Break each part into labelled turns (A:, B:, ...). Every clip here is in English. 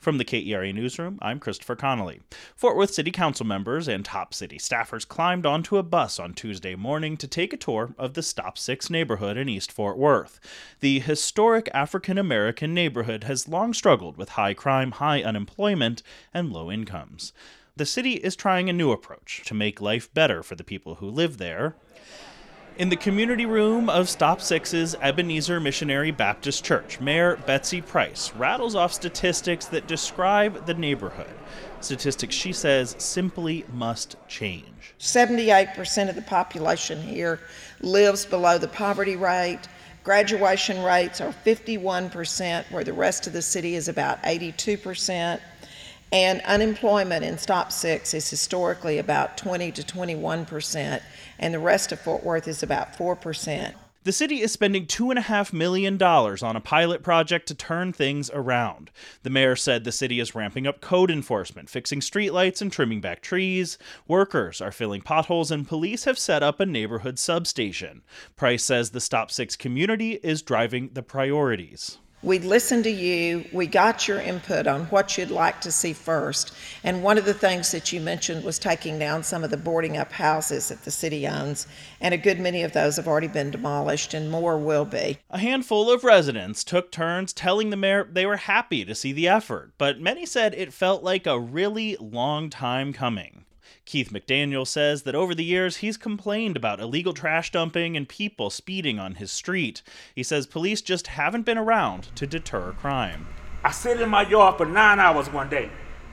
A: From the KERA Newsroom, I'm Christopher Connolly. Fort Worth City Council members and top city staffers climbed onto a bus on Tuesday morning to take a tour of the Stop 6 neighborhood in East Fort Worth. The historic African-American neighborhood has long struggled with high crime, high unemployment, and low incomes. The city is trying a new approach to make life better for the people who live there. In the community room of Stop 6's Ebenezer Missionary Baptist Church, Mayor Betsy Price rattles off statistics that describe the neighborhood. Statistics she says simply must change.
B: 78% of the population here lives below the poverty rate. Graduation rates are 51%, where the rest of the city is about 82%. And unemployment in Stop 6 is historically about 20 to 21%, and the rest of Fort Worth is about 4%.
A: The city is spending $2.5 million on a pilot project to turn things around. The mayor said the city is ramping up code enforcement, fixing streetlights and trimming back trees. Workers are filling potholes, and police have set up a neighborhood substation. Price says the Stop 6 community is driving the priorities.
B: We listened to you. We got your input on what you'd like to see first. And one of the things that you mentioned was taking down some of the boarding up houses that the city owns. And a good many of those have already been demolished, and more will be.
A: A handful of residents took turns telling the mayor they were happy to see the effort, but many said it felt like a really long time coming. Keith McDaniel says that over the years he's complained about illegal trash dumping and people speeding on his street. He says police just haven't been around to deter crime.
C: I sat in my yard for 9 hours one day.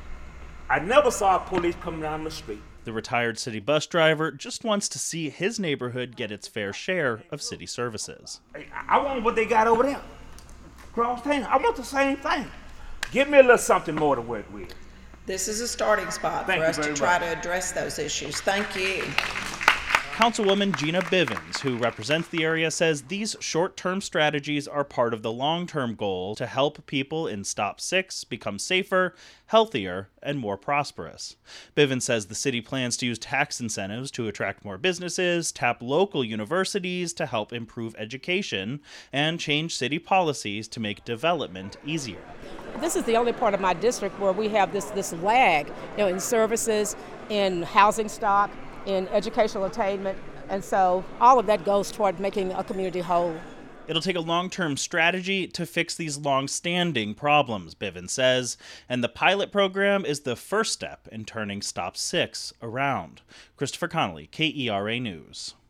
C: I never saw police come down the street.
A: The retired city bus driver just wants to see his neighborhood get its fair share of city services.
C: I want what they got over there. Cross town. I want the same thing. Give me a little something more to work with.
B: This is a starting spot for us to try to address those issues. Thank you.
A: Councilwoman Gina Bivens, who represents the area, says these short-term strategies are part of the long-term goal to help people in Stop 6 become safer, healthier, and more prosperous. Bivens says the city plans to use tax incentives to attract more businesses, tap local universities to help improve education, and change city policies to make development easier.
D: This is the only part of my district where we have this lag, in services, in housing stock, in educational attainment, and so all of that goes toward making a community whole.
A: It'll take a long-term strategy to fix these long-standing problems, Bivens says, and the pilot program is the first step in turning Stop 6 around. Christopher Connolly, KERA News.